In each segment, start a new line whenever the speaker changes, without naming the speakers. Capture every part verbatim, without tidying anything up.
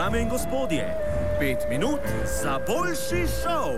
Dame in gospodje, pet minut za boljši šov.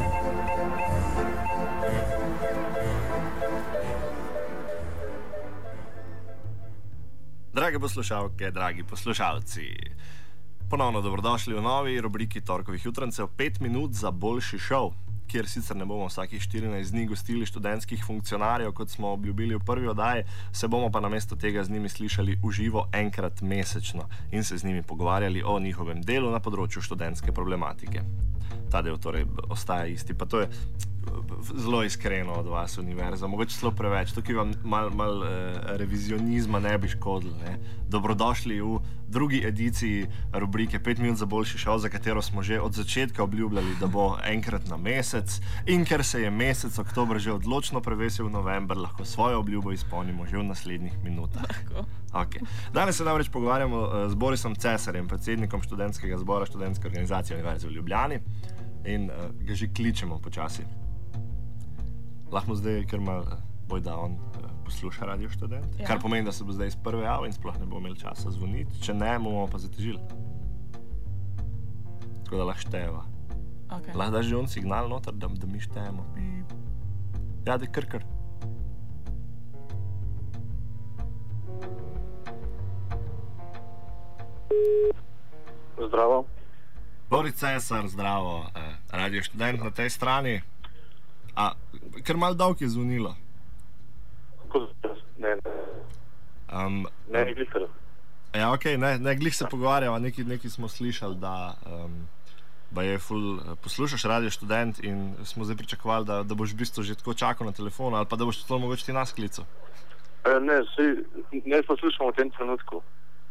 Drage poslušalke, dragi poslušalci, ponovno dobrodošli v novi rubriki Torkovih jutrancev pet minut za boljši šov, kjer sicer ne bomo vsakih štirinajst dni gostili študentskih funkcionarjev, kot smo obljubili v prvi oddaji, se bomo pa namesto tega z njimi slišali v živo enkrat mesečno in se z njimi pogovarjali o njihovem delu na področju študentske problematike. Ta del torej ostaja isti, pa to je zelo iskreno od vas, univerza, mogoče celo preveč, tukaj vam mal, mal eh, revizionizma ne bi škodili. Ne? Dobrodošli v drugi ediciji rubrike pet minut za boljši šov, za katero smo že od začetka obljubljali, da bo enkrat na mesec, in ker se je mesec oktober že odločno prevesil v november, lahko svojo obljubo izpolnimo že v naslednjih minutah. Okay. Danes se namreč pogovarjamo z Borisom Cesarjem, predsednikom študentskega zbora študentske organizacije Univerze v Ljubljani, in uh, ga že kličemo počasi. Lahko zdaj, ker mal boj da on uh, posluša Radio Študent, ja. Kar pomeni, da se bo zdaj iz prve javil in sploh ne bo imel časa zvoniti, če ne, bomo pa zatežili. Tako da lahko števa.
Okay.
Lahko daš že on signal noter, da, da mi štejemo. Ja, da je kr, kr.
Zdravo.
Boris Cesar, zdravo. Eh, Radio Študent na tej strani. A, ker malo dolg je zvonilo.
Ne, ne.
Um,
ne, ne, glih.
Ja, okej, okay, ne, ne, glih se pogovarjava, nekaj, nekaj smo slišali, da um, ba je ful poslušaš Radio Študent in smo zdaj pričakovali, da, da boš v bistvu že tako čakal na telefonu, ali pa da boš celo mogoče ti nas klical.
E, ne, sej, ne poslušamo v tem trenutku.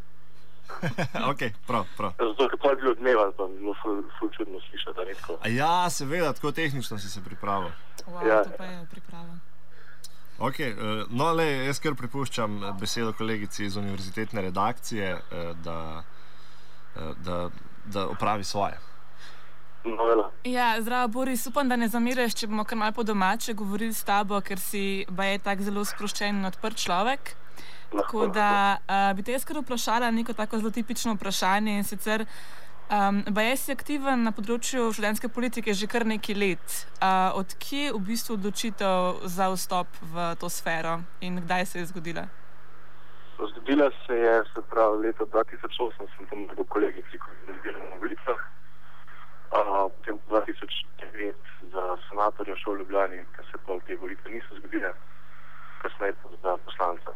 Ok, prav, prav.
Zato, ker pa je bilo dneva, pa je bilo ful, ful čudno slišati, da nekako.
A ja, seveda, tako tehnično si se pripravil.
Wow,
ja.
To pa je priprava.
Ok, no, le, jaz kar prepuščam besedo kolegici iz univerzitetne redakcije, da, da, da opravi svoje.
No, vela.
Ja, zdravo, Boris, upam, da ne zamiraš, če bomo kar malo po domače govorili s tabo, ker si baje tak zelo sproščen in odprt človek. Tako da uh, bi te jaz kar vprašala neko tako zelo tipično vprašanje, in sicer um, baje si aktiven na področju študentske politike že kar nekaj let. Uh, od kje v bistvu odločitev za vstop v to sfero in kdaj se je zgodila?
Zgodila se je, se pravi, leta dva tisoč osem sem pomagal kolegici, ko je izbirala na volitvah. Uh, potem dva tisoč devet za senatorja šel v Ljubljani, ker se pa te volitve niso zgodile, kasneje pa za poslanca.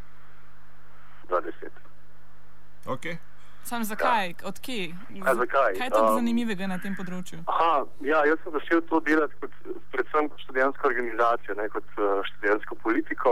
dva deset.
Ok.
Sam zakaj? Od kje?
A, zakaj?
Kaj je tako
Um,
zanimivega na tem področju?
Aha, ja, jaz sem začel to delati kot, predvsem kot študentska organizacija, ne kot uh, študentsko politiko,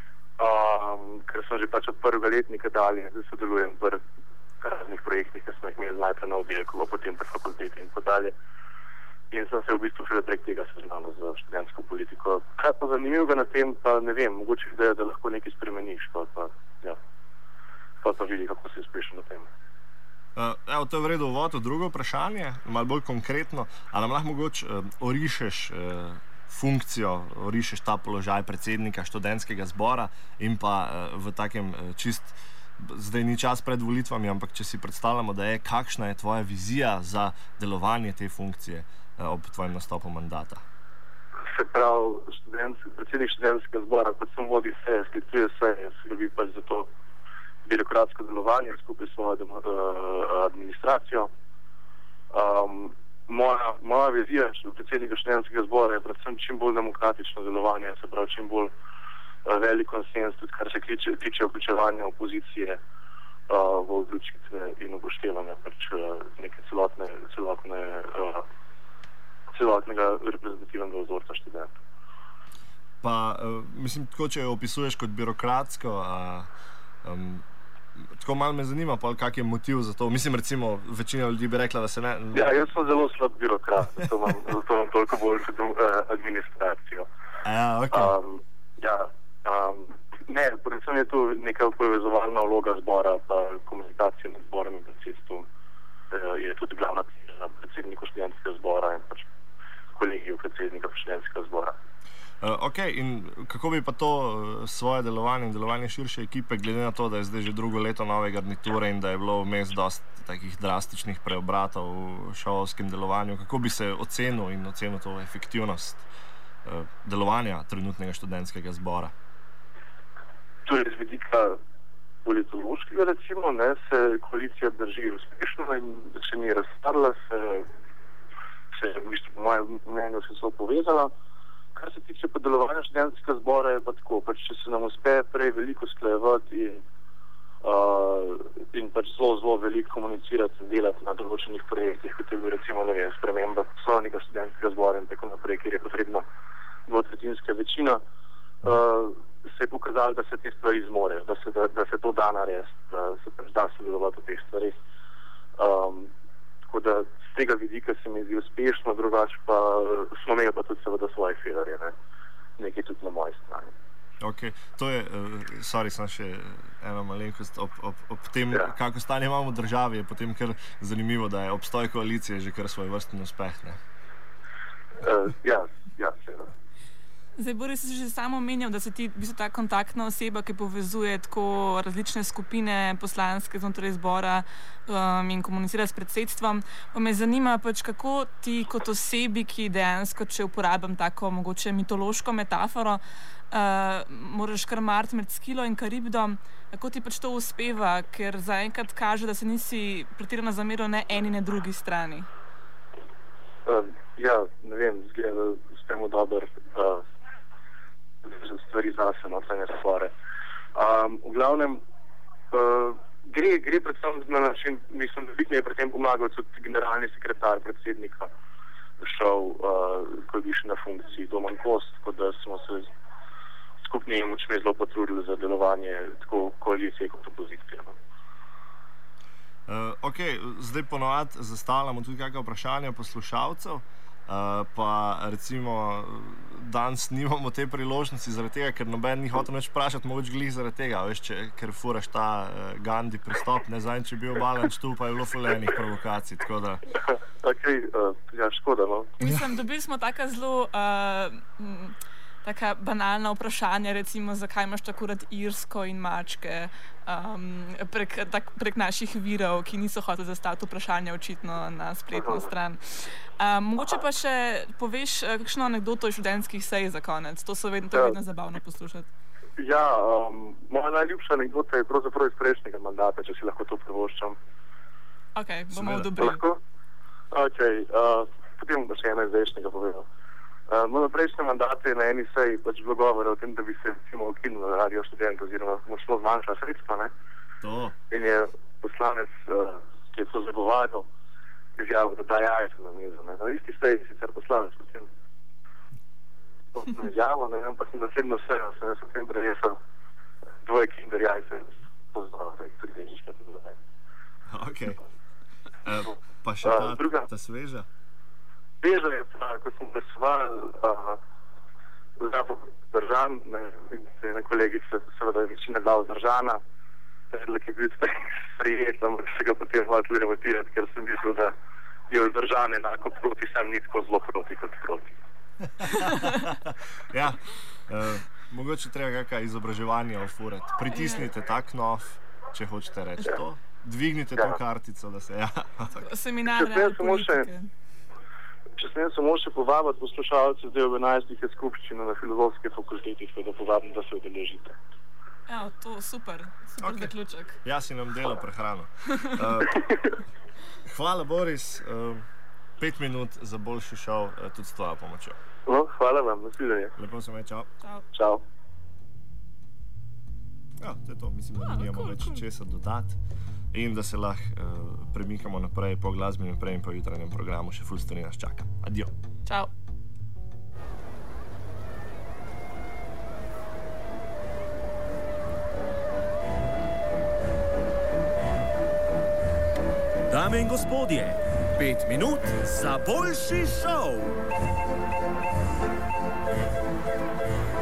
um, ker sem že pač od prvega letnika dalje, zdaj sodelujem v raznih projektih, ker smo jih imeli najprej na oddelku, potem pri fakulteti in podalje. In sem se v bistvu šele prek tega seznanil za študentsko politiko. Kaj pa zanimivega na tem, pa ne vem, mogoče ideja, da lahko nekaj spremeniš, pa, pa ja. Pa pa vidi, kako se uspešno na tem.
Uh, evo, to je v redu uvod v drugo vprašanje, malo bolj konkretno. Ali nam lahko mogoče uh, orišeš uh, funkcijo, orišeš ta položaj predsednika študentskega zbora in pa uh, v takem uh, čist, zdaj ni čas pred volitvami, ampak če si predstavljamo, da je, kakšna je tvoja vizija za delovanje te funkcije uh, ob tvojem nastopu mandata?
Se pravi, študent, predsednik študentskega zbora, kot sem vodi seje, sklicuje seje, skrbi pač za to birokratsko delovanje skupaj s svojo uh, administracijo. Um, moja, moja vizija predsednika študentskega zbora je predvsem čim bolj demokratično delovanje, se pravi čim bolj uh, velik konsens, tudi kar se tiče, tiče vključevanja opozicije uh, v odločitve in upoštevanja pač uh, neke celotne, celotne, uh, celotnega reprezentativnega vzorca študenta.
Pa, uh, mislim, tako, če jo opisuješ kot birokratsko, uh, um, tako malo me zanima, pa kak je motiv za to. Mislim, recimo, večina ljudi bi rekla, da se ne...
Ja, jaz sem zelo slab birokrat, zato imam, zato imam toliko boljšo uh, administracijo.
Ja, ok.
Um, ja, um, ne, predvsem je tu neka povezovalna vloga zbora, pa komunikacija med zborom in predsedstvom uh, je tudi glavna teža predsedniku študentskega zbora in pač kolegiju predsednika študentskega zbora.
Uh, okay, in kako bi pa to uh, svoje delovanje in delovanje širše ekipe, glede na to, da je zdaj že drugo leto nove garniture in da je bilo vmes dosti takih drastičnih preobratov v šovskem delovanju, kako bi se ocenil in ocenil to efektivnost uh, delovanja trenutnega študentskega zbora?
To je z vidika politološkega, recimo, ne, se koalicija drži uspešno in se ni razpadla, se, se v bistvu, po mojem mnenju, se so povezala. Kar se tiče pa delovanja študentskega zbora, je pa tako, pač, če se nam uspe prej veliko sklejevati in, uh, in pač zelo, zelo veliko komunicirati in delati na določenih projektih, kot je bil recimo, ne vem, sprememba poslovnega študentskega zbora in tako naprej, kjer je potrebna dvotretinska večina, uh, se je pokazalo, da se te stvari zmorejo, da se, da, da se to da narediti, da se pač da sodelovati v teh stvarih. Um, tako da z tega vidika se mi zdi uspešno, drugače pa smo imeli pa tudi seveda svoje felerje, ne? Nekaj tudi na moji strani.
Ok, to je, uh, sorry, sem še ena malenkost, ob, ob, ob tem, ja. Kako stanje imamo v državi, je potem kar zanimivo, da je obstoj koalicije že kar svoj vrsten uspeh, ne?
Uh, ja, ja, seveda.
Zdaj, Boris, si že samo omenjal, da si ti v bistvu ta kontaktna oseba, ki povezuje tako različne skupine poslanske znotraj zbora um, in komunicira s predsedstvom. Pa me zanima pač, kako ti kot osebi, ki dejansko, če uporabljam tako mogoče mitološko metaforo, uh, moraš kar mariti med Skilo in Karibdom, kako ti pač to uspeva, ker zaenkrat kaže, da se nisi pretirano zameril ne eni, ne drugi strani.
Uh, ja, ne vem, zgleda, da s temu dober uh, stvari zase, no, vse spore. Um, v glavnem, uh, gre, gre predvsem na način, mislim, da mi je pri tem pomagal tudi generalni sekretar predsednika šel, uh, ko je bil še na funkciji Domen Kost, tako da smo se skupnimi močmi zelo potrudili za delovanje tako koalicije kot opozicije. No.
Uh, ok, zdaj ponovadi zastavljamo tudi kakšne vprašanja poslušalcev. Uh, pa recimo danes nimamo te priložnosti zaradi tega, ker noben ni hotel nič vprašati, mogoče glih zaradi tega, veš, če, ker furaš ta uh, Gandhi pristop, ne zanj, če bi bil balen štu, pa je bilo fulejnih provokacij, tako da...
Ok, uh, ja, škoda, no.
Mislim, dobili smo taka zelo... Uh, taka banalna vprašanja, recimo, zakaj imaš tako rad Irsko in mačke um, prek, tak, prek naših virov, ki niso hoteli zastaviti vprašanja očitno na spletno stran. Um, mogoče pa še poveš kakšno anekdoto o študentskih sej za konec. To so vedno, to je vedno zabavno poslušati.
Ja, um, moja najljubša anekdota je pravzaprav iz prejšnjega mandata, če si lahko to privoščam.
Ok, bomo odobrili.
Lahko? Ok, uh, potem bo še ena iz zdajšnjega povedal. Uh, na prejšnjem mandatu je na eni seji pač bilo govora o tem, da bi se recimo ukinilo Radio Študent oziroma močno zmanjšala sredstva, ne?
To. In
je poslanec, uh, ki je to zagovarjal, izjavil, da da jajce na mizo, ne? Na isti seji sicer poslanec potem to izjavil, ne? Ampak sem naslednjo sejo, sem jaz potem prenesel dvoje kinder jajce, poznal, da jih tudi ništa to zdaj.
Ok. Uh, pa še ta, uh, druga, ta sveža?
Sveža je pa, ko smo glasovali uh, za Zdržan, in se je na kolegice seveda večina dala Zdržana, predlog je bil sprejet, ampak se ga potem malo tudi remotirati, ker sem mislil, da je Zdržan enako proti, sam ni tako zelo proti kot proti.
Ja, uh, mogoče treba kakšna izobraževanja ofurati. Pritisnite ta knof, če hočete reči to. Dvignite ja. To kartico, da se ja.
Seminar realne politike.
Če sem samo še povabiti poslušalce, zdaj v enajstih je skupščina na filozofski fakulteti, tako da povabim, da se udeležite.
Evo, to super, super okay. Zaključek.
Ja, si nam delo prehrano. Uh, hvala, Boris. Uh, pet minut za boljši šov, uh, tudi s tvojo pomočjo.
No, hvala vam, nasvidenje.
Lepo se me, čau.
Čau.
Čau.
Ja, to je to, mislim, da nimamo cool, več cool. Česa dodati. In da se lahko uh, premikamo naprej po glasbenem prej in po jutranjem programu, še ful stvari nas čaka. Adio.
Čau.
Dame in gospodje, pet minut za boljši šov.